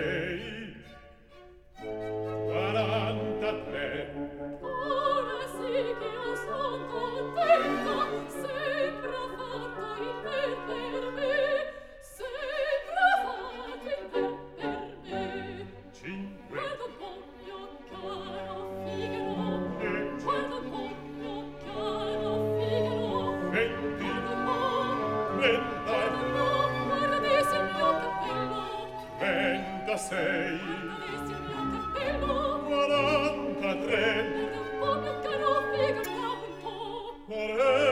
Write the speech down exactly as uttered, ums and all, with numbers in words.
quarantasei, quarantatré. Ora sì che io son contenta, sempre ha fatto il per per me, sempre ha fatto il per per me. Cinque. Guarda un po', mio caro Figaro, E guarda un po', mio caro Figaro, venti. guarda un po', Trenta. guarda un po', guarda adesso il mio cappello, Trentasei, guarda adesso il mio cappello, quarantatré, guarda un po', mio caro Figaro, un po'. quaranta.